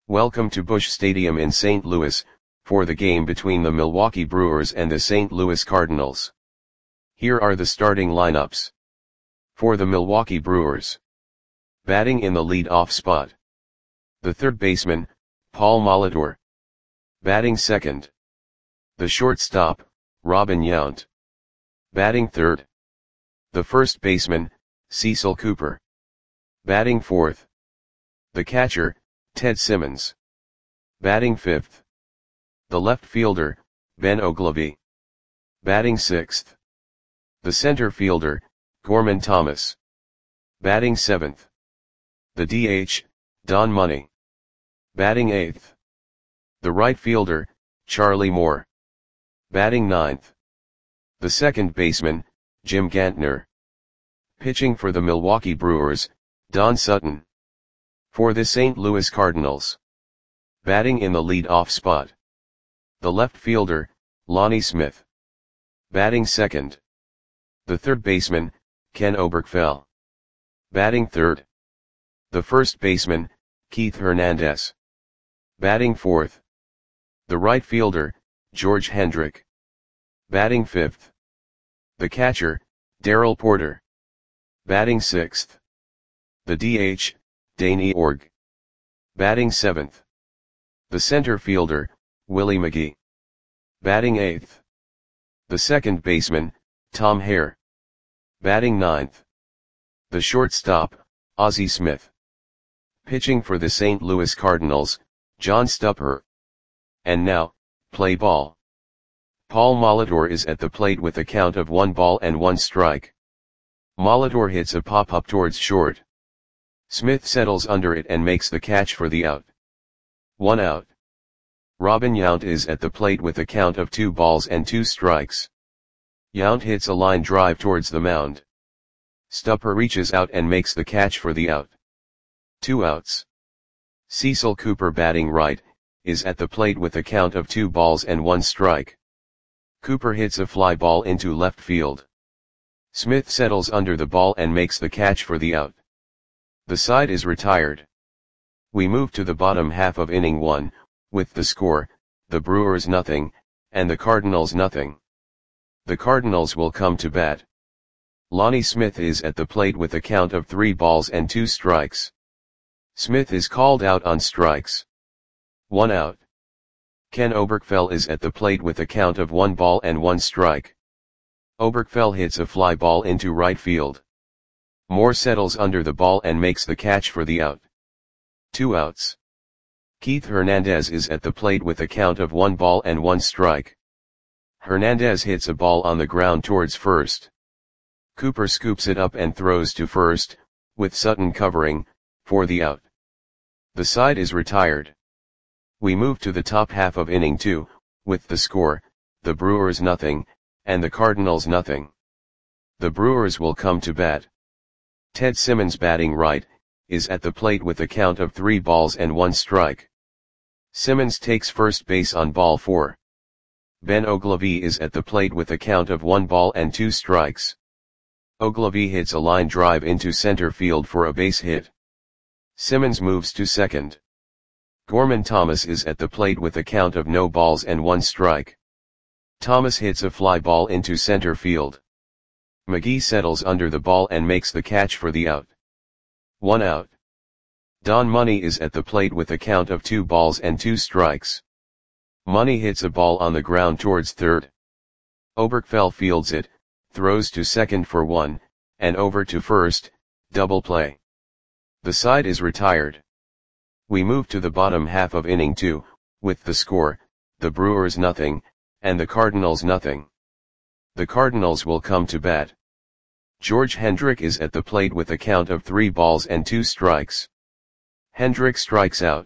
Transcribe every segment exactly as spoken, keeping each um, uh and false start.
Welcome to Busch Stadium in Saint Louis, for the game between the Milwaukee Brewers and the Saint Louis Cardinals. Here are the starting lineups. For the Milwaukee Brewers. Batting in the lead-off spot. The third baseman, Paul Molitor. Batting second. The shortstop, Robin Yount. Batting third. The first baseman, Cecil Cooper. Batting fourth. The catcher, Ted Simmons. Batting fifth. The left fielder, Ben Oglivie. Batting sixth. The center fielder, Gorman Thomas. Batting seventh. The D H, Don Money. Batting eighth. The right fielder, Charlie Moore. Batting ninth. The second baseman, Jim Gantner. Pitching for the Milwaukee Brewers, Don Sutton. For the Saint Louis Cardinals. Batting in the lead-off spot. The left fielder, Lonnie Smith. Batting second. The third baseman, Ken Oberkfell. Batting third. The first baseman, Keith Hernandez. Batting fourth. The right fielder, George Hendrick. Batting fifth. The catcher, Darrell Porter. Batting sixth. The D H, Dane Eorg. Batting seventh. The center fielder, Willie McGee. Batting eighth. The second baseman, Tom Hare. Batting ninth. The shortstop, Ozzie Smith. Pitching for the Saint Louis Cardinals, John Stupper. And now, play ball. Paul Molitor is at the plate with a count of one ball and one strike. Molitor hits a pop-up towards short. Smith settles under it and makes the catch for the out. One out. Robin Yount is at the plate with a count of two balls and two strikes. Yount hits a line drive towards the mound. Stupper reaches out and makes the catch for the out. Two outs. Cecil Cooper, batting right, is at the plate with a count of two balls and one strike. Cooper hits a fly ball into left field. Smith settles under the ball and makes the catch for the out. The side is retired. We move to the bottom half of inning one, with the score, the Brewers nothing, and the Cardinals nothing. The Cardinals will come to bat. Lonnie Smith is at the plate with a count of three balls and two strikes. Smith is called out on strikes. One out. Ken Oberkfell is at the plate with a count of one ball and one strike. Oberkfell hits a fly ball into right field. Moore settles under the ball and makes the catch for the out. Two outs. Keith Hernandez is at the plate with a count of one ball and one strike. Hernandez hits a ball on the ground towards first. Cooper scoops it up and throws to first, with Sutton covering, for the out. The side is retired. We move to the top half of inning two, with the score, the Brewers nothing, and the Cardinals nothing. The Brewers will come to bat. Ted Simmons, batting right, is at the plate with a count of three balls and one strike. Simmons takes first base on ball four. Ben Oglivie is at the plate with a count of one ball and two strikes. Oglivie hits a line drive into center field for a base hit. Simmons moves to second. Gorman Thomas is at the plate with a count of no balls and one strike. Thomas hits a fly ball into center field. McGee settles under the ball and makes the catch for the out. One out. Don Money is at the plate with a count of two balls and two strikes. Money hits a ball on the ground towards third. Oberkfell fields it, throws to second for one, and over to first, double play. The side is retired. We move to the bottom half of inning two, with the score, the Brewers nothing, and the Cardinals nothing. The Cardinals will come to bat. George Hendrick is at the plate with a count of three balls and two strikes. Hendrick strikes out.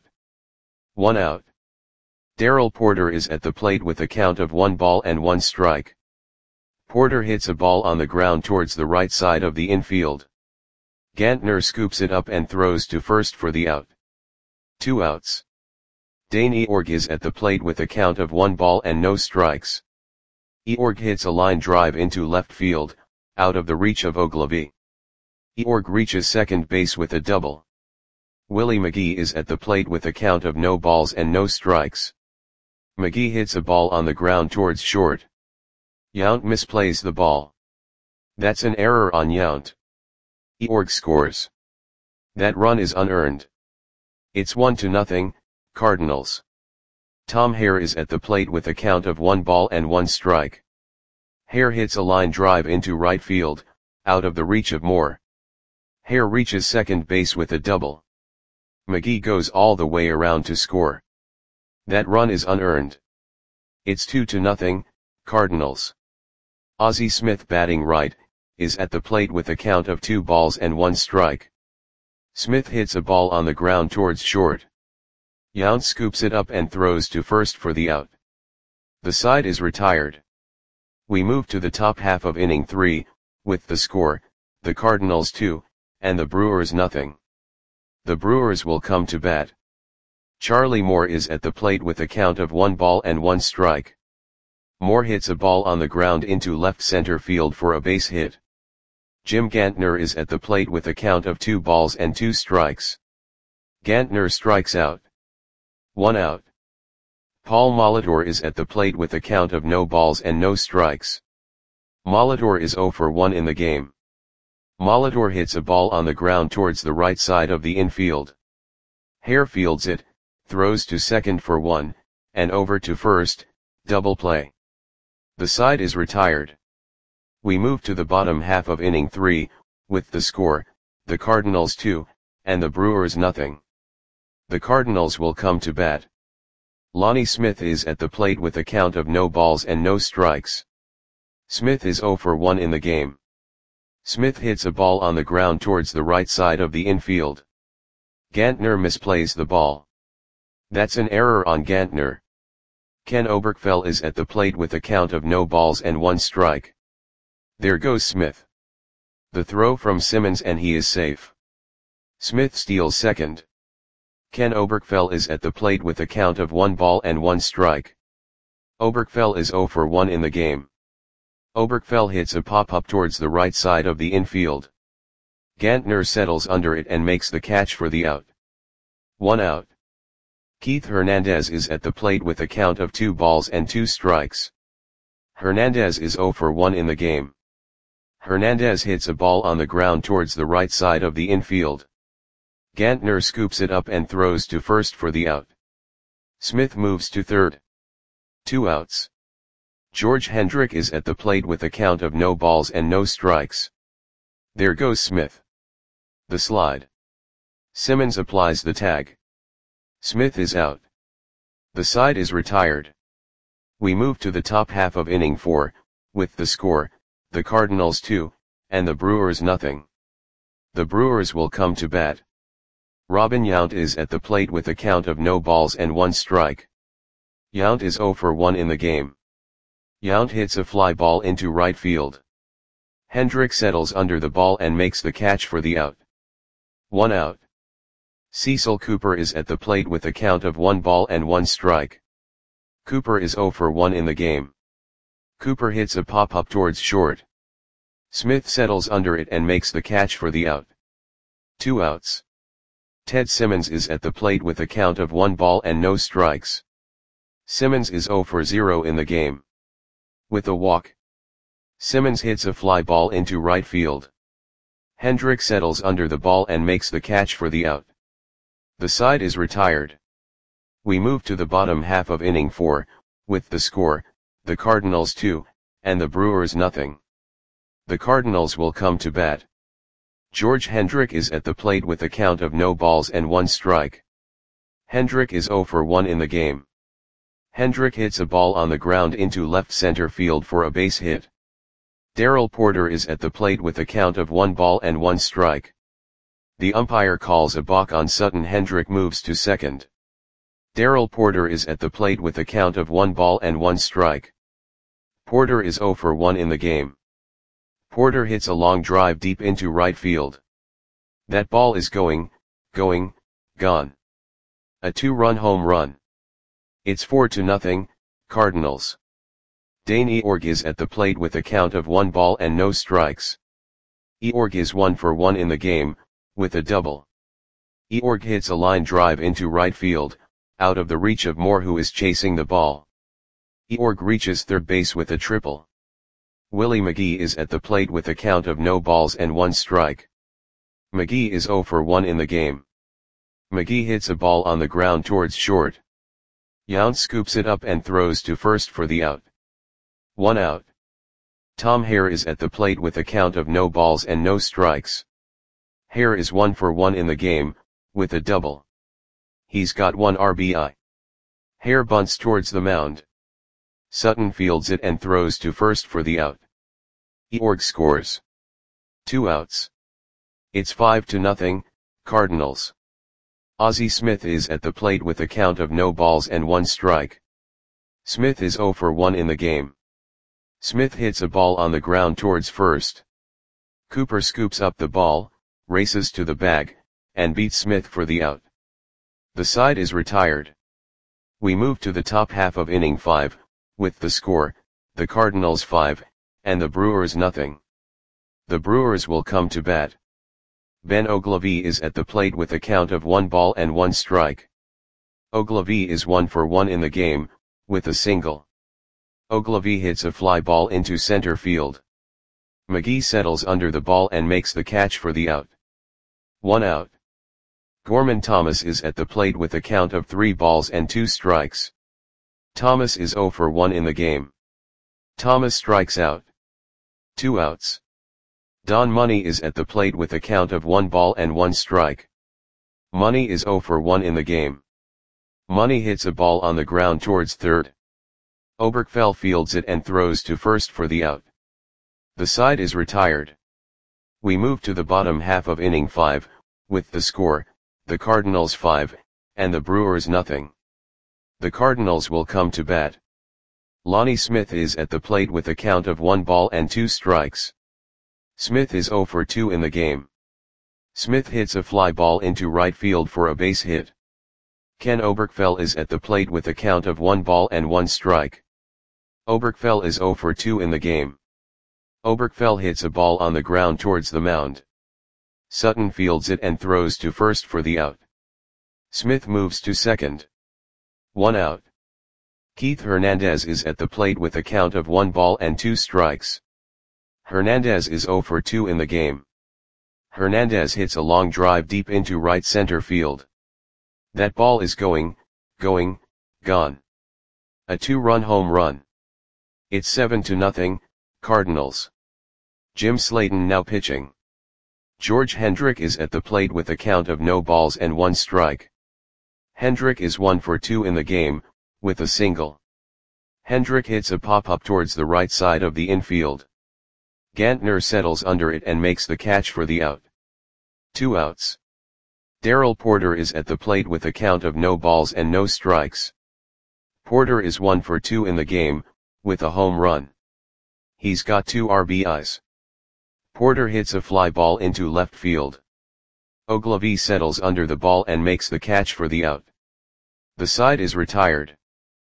One out. Darrell Porter is at the plate with a count of one ball and one strike. Porter hits a ball on the ground towards the right side of the infield. Gantner scoops it up and throws to first for the out. Two outs. Dane Eorg is at the plate with a count of one ball and no strikes. Eorg hits a line drive into left field, out of the reach of Oglivie. Eorg reaches second base with a double. Willie McGee is at the plate with a count of no balls and no strikes. McGee hits a ball on the ground towards short. Yount misplays the ball. That's an error on Yount. Eorg scores. That run is unearned. It's one to nothing, Cardinals. Tom Hare is at the plate with a count of one ball and one strike. Hare hits a line drive into right field, out of the reach of Moore. Hare reaches second base with a double. McGee goes all the way around to score. That run is unearned. It's two to nothing, Cardinals. Ozzie Smith, batting right, is at the plate with a count of two balls and one strike. Smith hits a ball on the ground towards short. Yount scoops it up and throws to first for the out. The side is retired. We move to the top half of inning three, with the score, the Cardinals two, and the Brewers nothing. The Brewers will come to bat. Charlie Moore is at the plate with a count of one ball and one strike. Moore hits a ball on the ground into left center field for a base hit. Jim Gantner is at the plate with a count of two balls and two strikes. Gantner strikes out. One out. Paul Molitor is at the plate with a count of no balls and no strikes. Molitor is zero for one in the game. Molitor hits a ball on the ground towards the right side of the infield. Hare fields it, throws to second for one, and over to first, double play. The side is retired. We move to the bottom half of inning three, with the score, the Cardinals two, and the Brewers nothing. The Cardinals will come to bat. Lonnie Smith is at the plate with a count of no balls and no strikes. Smith is zero for one in the game. Smith hits a ball on the ground towards the right side of the infield. Gantner misplays the ball. That's an error on Gantner. Ken Oberkfell is at the plate with a count of no balls and one strike. There goes Smith. The throw from Simmons and he is safe. Smith steals second. Ken Oberkfell is at the plate with a count of one ball and one strike. Oberkfell is zero for one in the game. Oberkfell hits a pop-up towards the right side of the infield. Gantner settles under it and makes the catch for the out. One out. Keith Hernandez is at the plate with a count of two balls and two strikes. Hernandez is zero for one in the game. Hernandez hits a ball on the ground towards the right side of the infield. Gantner scoops it up and throws to first for the out. Smith moves to third. Two outs. George Hendrick is at the plate with a count of no balls and no strikes. There goes Smith. The slide. Simmons applies the tag. Smith is out. The side is retired. We move to the top half of inning four, with the score, the Cardinals two, and the Brewers nothing. The Brewers will come to bat. Robin Yount is at the plate with a count of no balls and one strike. Yount is zero for one in the game. Yount hits a fly ball into right field. Hendrick settles under the ball and makes the catch for the out. One out. Cecil Cooper is at the plate with a count of one ball and one strike. Cooper is zero for one in the game. Cooper hits a pop-up towards short. Smith settles under it and makes the catch for the out. Two outs. Ted Simmons is at the plate with a count of one ball and no strikes. Simmons is zero for zero in the game. With a walk. Simmons hits a fly ball into right field. Hendrick settles under the ball and makes the catch for the out. The side is retired. We move to the bottom half of inning four, with the score, the Cardinals two, and the Brewers nothing. The Cardinals will come to bat. George Hendrick is at the plate with a count of no balls and one strike. Hendrick is zero for one in the game. Hendrick hits a ball on the ground into left center field for a base hit. Darrell Porter is at the plate with a count of one ball and one strike. The umpire calls a balk on Sutton. Hendrick moves to second. Darrell Porter is at the plate with a count of one ball and one strike. Porter is zero for one in the game. Porter hits a long drive deep into right field. That ball is going, going, gone. A two-run home run. It's four to nothing, Cardinals. Dane Eorg is at the plate with a count of one ball and no strikes. Eorg is one for one in the game, with a double. Eorg hits a line drive into right field, out of the reach of Moore, who is chasing the ball. Eorg reaches third base with a triple. Willie McGee is at the plate with a count of no balls and one strike. McGee is zero for one in the game. McGee hits a ball on the ground towards short. Yount scoops it up and throws to first for the out. One out. Tom Hare is at the plate with a count of no balls and no strikes. Hare is one for one in the game, with a double. He's got one R B I. Hare bunts towards the mound. Sutton fields it and throws to first for the out. Eorg scores. Two outs. It's five to nothing, Cardinals. Ozzie Smith is at the plate with a count of no balls and one strike. Smith is zero for one in the game. Smith hits a ball on the ground towards first. Cooper scoops up the ball, races to the bag, and beats Smith for the out. The side is retired. We move to the top half of inning five, with the score, the Cardinals five, and the Brewers nothing. The Brewers will come to bat. Ben Oglivie is at the plate with a count of one ball and one strike. Oglivie is one for one in the game, with a single. Oglivie hits a fly ball into center field. McGee settles under the ball and makes the catch for the out. One out. Gorman Thomas is at the plate with a count of three balls and two strikes. Thomas is zero for one in the game. Thomas strikes out. Two outs. Don Money is at the plate with a count of one ball and one strike. Money is zero for one in the game. Money hits a ball on the ground towards third. Oberkfell fields it and throws to first for the out. The side is retired. We move to the bottom half of inning five, with the score, the Cardinals five, and the Brewers nothing. The Cardinals will come to bat. Lonnie Smith is at the plate with a count of one ball and two strikes. Smith is zero for two in the game. Smith hits a fly ball into right field for a base hit. Ken Oberkfell is at the plate with a count of one ball and one strike. Oberkfell is zero for two in the game. Oberkfell hits a ball on the ground towards the mound. Sutton fields it and throws to first for the out. Smith moves to second. One out. Keith Hernandez is at the plate with a count of one ball and two strikes. Hernandez is zero for two in the game. Hernandez hits a long drive deep into right center field. That ball is going, going, gone. A two-run home run. It's seven to nothing, Cardinals. Jim Slayton now pitching. George Hendrick is at the plate with a count of no balls and one strike. Hendrick is one for two in the game, with a single. Hendrick hits a pop-up towards the right side of the infield. Gantner settles under it and makes the catch for the out. Two outs. Darrell Porter is at the plate with a count of no balls and no strikes. Porter is one for two in the game, with a home run. He's got two R B Is. Porter hits a fly ball into left field. Oglivie settles under the ball and makes the catch for the out. The side is retired.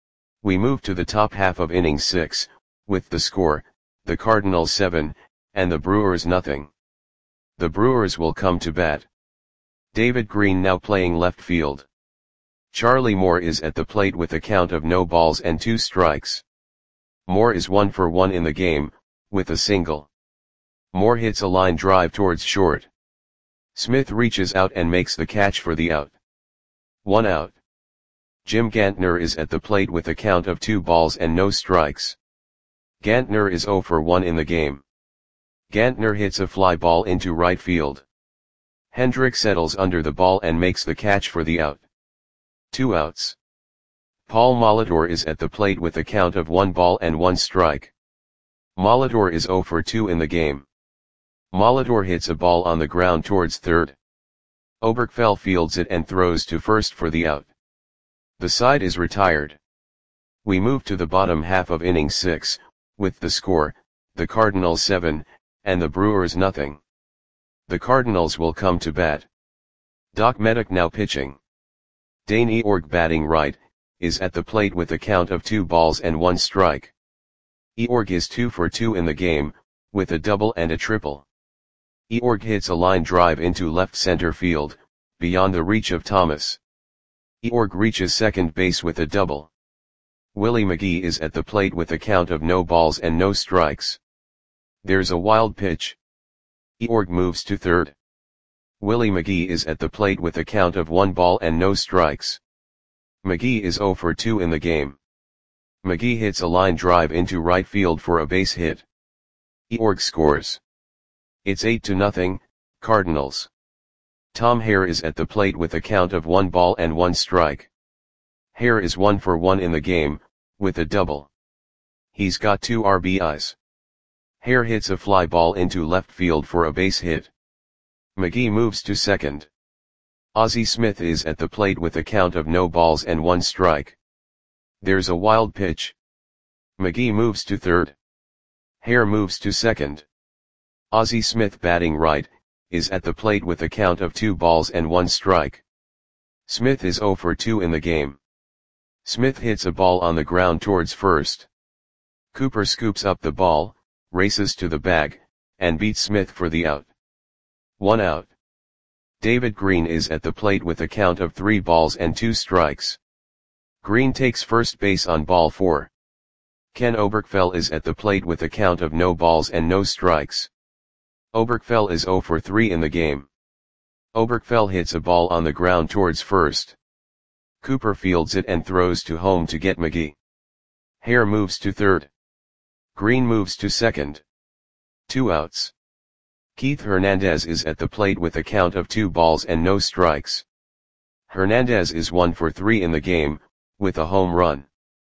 We move to the top half of inning six, with the score, the Cardinals seven, and the Brewers nothing. The Brewers will come to bat. David Green now playing left field. Charlie Moore is at the plate with a count of no balls and two strikes. Moore is one for one in the game, with a single. Moore hits a line drive towards short. Smith reaches out and makes the catch for the out. One out. Jim Gantner is at the plate with a count of two balls and no strikes. Gantner is zero for one in the game. Gantner hits a fly ball into right field. Hendrick settles under the ball and makes the catch for the out. Two outs. Paul Molitor is at the plate with a count of one ball and one strike. Molitor is zero for two in the game. Molitor hits a ball on the ground towards third. Oberkfell fields it and throws to first for the out. The side is retired. We move to the bottom half of inning six, with the score, the Cardinals seven, and the Brewers nothing. The Cardinals will come to bat. Doc Meddick now pitching. Dane Eorg batting right, is at the plate with a count of two balls and one strike. Eorg is two for two in the game, with a double and a triple. Eorg hits a line drive into left center field, beyond the reach of Thomas. Eorg reaches second base with a double. Willie McGee is at the plate with a count of no balls and no strikes. There's a wild pitch. Eorg moves to third. Willie McGee is at the plate with a count of one ball and no strikes. McGee is oh for two in the game. McGee hits a line drive into right field for a base hit. Eorg scores. It's eight to nothing, Cardinals. Tom Hare is at the plate with a count of one ball and one strike. Hare is one for one in the game, with a double. He's got two R B Is. Hare hits a fly ball into left field for a base hit. McGee moves to second. Ozzie Smith is at the plate with a count of no balls and one strike. There's a wild pitch. McGee moves to third. Hare moves to second. Ozzie Smith, batting right, is at the plate with a count of two balls and one strike. Smith is oh for two in the game. Smith hits a ball on the ground towards first. Cooper scoops up the ball, races to the bag, and beats Smith for the out. One out. David Green is at the plate with a count of three balls and two strikes. Green takes first base on ball four. Ken Oberkfell is at the plate with a count of no balls and no strikes. Oberkfell is oh for three in the game. Oberkfell hits a ball on the ground towards first. Cooper fields it and throws to home to get McGee. Hare moves to third. Green moves to second. Two outs. Keith Hernandez is at the plate with a count of two balls and no strikes. Hernandez is one for three in the game, with a home run.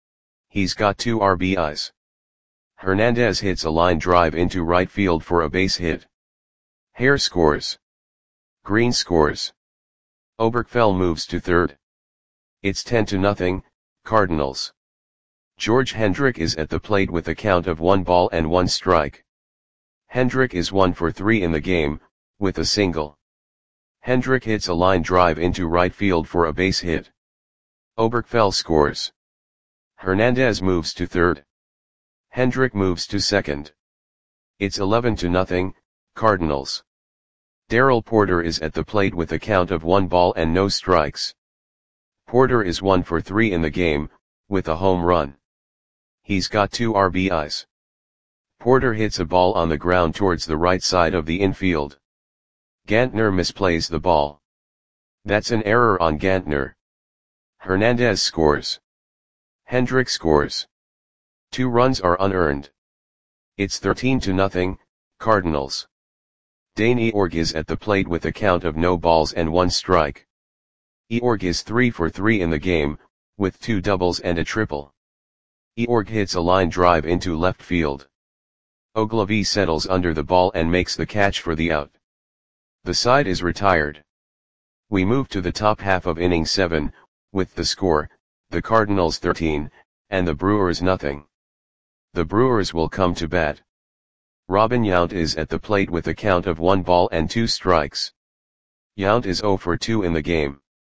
He's got two R B Is. Hernandez hits a line drive into right field for a base hit. Hare scores. Green scores. Oberkfell moves to third. It's ten to nothing, Cardinals. George Hendrick is at the plate with a count of one ball and one strike. Hendrick is one for three in the game, with a single. Hendrick hits a line drive into right field for a base hit. Oberkfell scores. Hernandez moves to third. Hendrick moves to second. It's eleven to nothing, Cardinals. Darrell Porter is at the plate with a count of one ball and no strikes. Porter is one for three in the game, with a home run. He's got two R B Is. Porter hits a ball on the ground towards the right side of the infield. Gantner misplays the ball. That's an error on Gantner. Hernandez scores. Hendrick scores. Two runs are unearned. It's thirteen to nothing, Cardinals. Dane Eorg is at the plate with a count of no balls and one strike. Eorg is three for three in the game, with two doubles and a triple. Eorg hits a line drive into left field. Ogilvie settles under the ball and makes the catch for the out. The side is retired. We move to the top half of inning seven, with the score, the Cardinals thirteen, and the Brewers nothing. The Brewers will come to bat. Robin Yount is at the plate with a count of one ball and two strikes. Yount is oh for two in the game.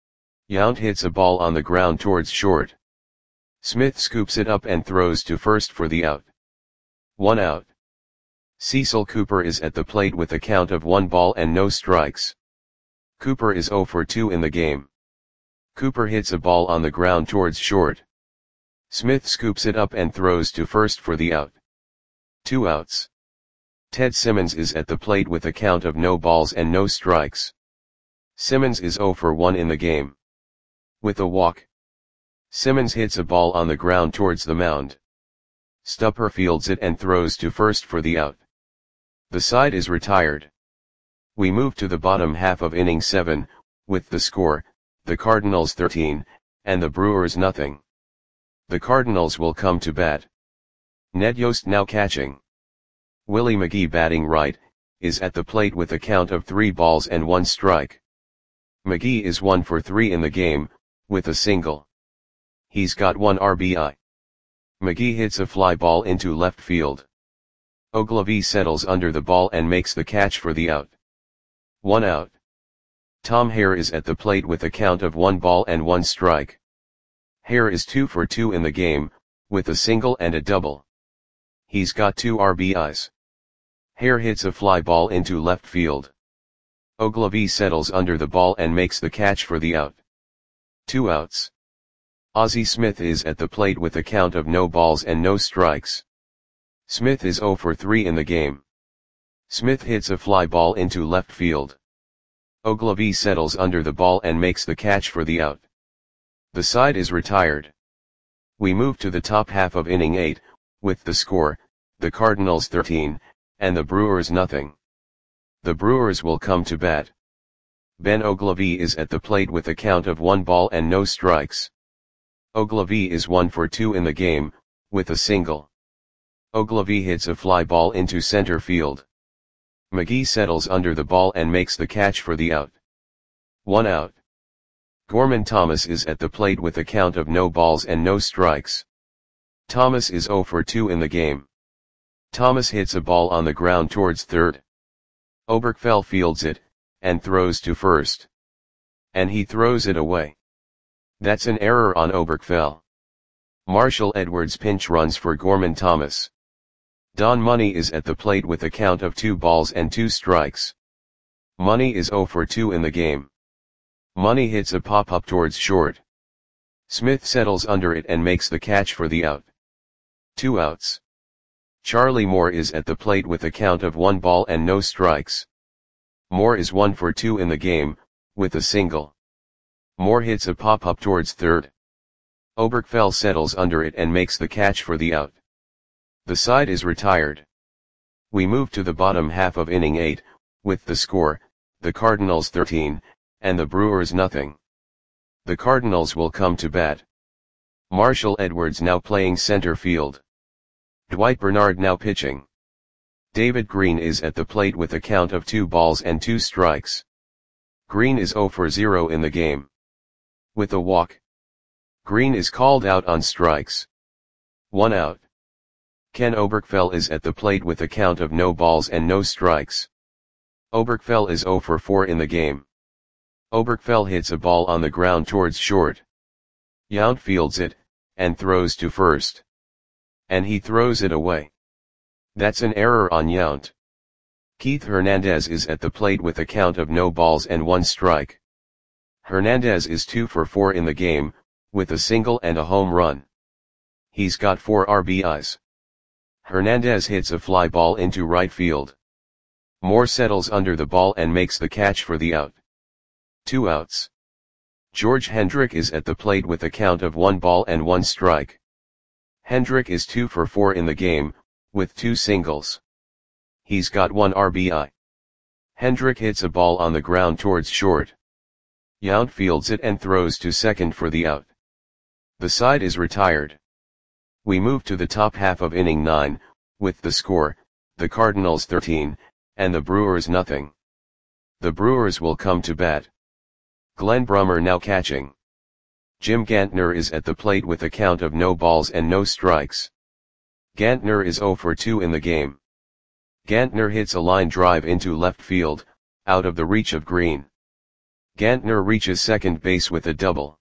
Yount hits a ball on the ground towards short. Smith scoops it up and throws to first for the out. One out. Cecil Cooper is at the plate with a count of one ball and no strikes. Cooper is oh for two in the game. Cooper hits a ball on the ground towards short. Smith scoops it up and throws to first for the out. Two outs. Ted Simmons is at the plate with a count of no balls and no strikes. Simmons is oh for one in the game. With a walk. Simmons hits a ball on the ground towards the mound. Stupper fields it and throws to first for the out. The side is retired. We move to the bottom half of inning seven, with the score, the Cardinals thirteen, and the Brewers nothing. The Cardinals will come to bat. Ned Yost now catching. Willie McGee, batting right, is at the plate with a count of three balls and one strike. McGee is one for three in the game, with a single. He's got one R B I. McGee hits a fly ball into left field. Ogilvie settles under the ball and makes the catch for the out. One out. Tom Hare is at the plate with a count of one ball and one strike. Hare is two for two in the game, with a single and a double. He's got two R B Is. Hare hits a fly ball into left field. Ogilvy settles under the ball and makes the catch for the out. Two outs. Ozzie Smith is at the plate with a count of no balls and no strikes. Smith is oh for three in the game. Smith hits a fly ball into left field. Ogilvy settles under the ball and makes the catch for the out. The side is retired. We move to the top half of inning eight, with the score, the Cardinals thirteen, and the Brewers nothing. The Brewers will come to bat. Ben Ogilvy is at the plate with a count of one ball and no strikes. Ogilvy is one for two in the game, with a single. Ogilvy hits a fly ball into center field. McGee settles under the ball and makes the catch for the out. One out. Gorman Thomas is at the plate with a count of no balls and no strikes. Thomas is oh for two in the game. Thomas hits a ball on the ground towards third. Oberkfell fields it, and throws to first. And he throws it away. That's an error on Oberkfell. Marshall Edwards pinch runs for Gorman Thomas. Don Money is at the plate with a count of two balls and two strikes. Money is oh for two in the game. Money hits a pop-up towards short. Smith settles under it and makes the catch for the out. Two outs. Charlie Moore is at the plate with a count of one ball and no strikes. Moore is one for two in the game, with a single. Moore hits a pop-up towards third. Oberkfell settles under it and makes the catch for the out. The side is retired. We move to the bottom half of inning eight, with the score, the Cardinals thirteen, and the Brewers nothing. The Cardinals will come to bat. Marshall Edwards now playing center field. Dwight Bernard now pitching. David Green is at the plate with a count of two balls and two strikes. Green is oh for zero in the game. With a walk. Green is called out on strikes. One out. Ken Oberkfell is at the plate with a count of no balls and no strikes. Oberkfell is oh for four in the game. Oberkfell hits a ball on the ground towards short. Yount fields it, and throws to first. And he throws it away. That's an error on Yount. Keith Hernandez is at the plate with a count of no balls and one strike. Hernandez is two for four in the game, with a single and a home run. He's got four R B Is. Hernandez hits a fly ball into right field. Moore settles under the ball and makes the catch for the out. Two outs. George Hendrick is at the plate with a count of one ball and one strike. Hendrick is two for four in the game, with two singles. He's got one R B I. Hendrick hits a ball on the ground towards short. Yount fields it and throws to second for the out. The side is retired. We move to the top half of inning nine, with the score, the Cardinals thirteen, and the Brewers nothing. The Brewers will come to bat. Glenn Brummer now catching. Jim Gantner is at the plate with a count of no balls and no strikes. Gantner is oh for two in the game. Gantner hits a line drive into left field, out of the reach of Green. Gantner reaches second base with a double.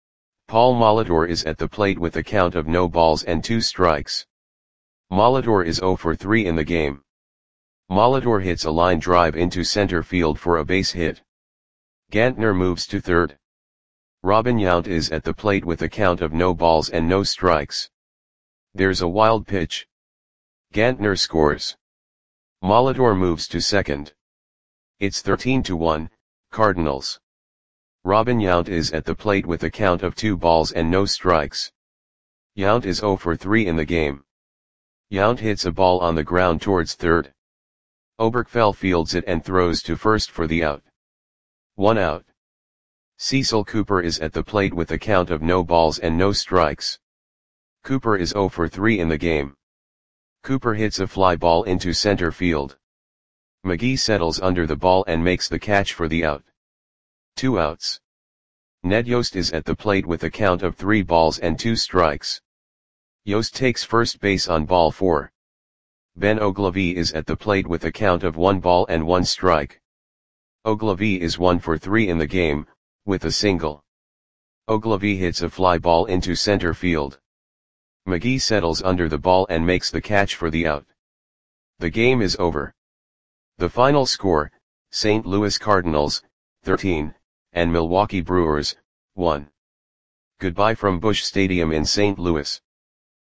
Paul Molitor is at the plate with a count of no balls and two strikes. Molitor is oh for three in the game. Molitor hits a line drive into center field for a base hit. Gantner moves to third. Robin Yount is at the plate with a count of no balls and no strikes. There's a wild pitch. Gantner scores. Molitor moves to second. It's thirteen to one, Cardinals. Robin Yount is at the plate with a count of two balls and no strikes. Yount is oh for three in the game. Yount hits a ball on the ground towards third. Oberkfell fields it and throws to first for the out. One out. Cecil Cooper is at the plate with a count of no balls and no strikes. Cooper is oh for three in the game. Cooper hits a fly ball into center field. McGee settles under the ball and makes the catch for the out. Two outs. Ned Yost is at the plate with a count of three balls and two strikes. Yost takes first base on ball four. Ben Ogilvy is at the plate with a count of one ball and one strike. Ogilvy is one for three in the game, with a single. Ogilvy hits a fly ball into center field. McGee settles under the ball and makes the catch for the out. The game is over. The final score, Saint Louis Cardinals, thirteen, and Milwaukee Brewers, one. Goodbye from Busch Stadium in Saint Louis.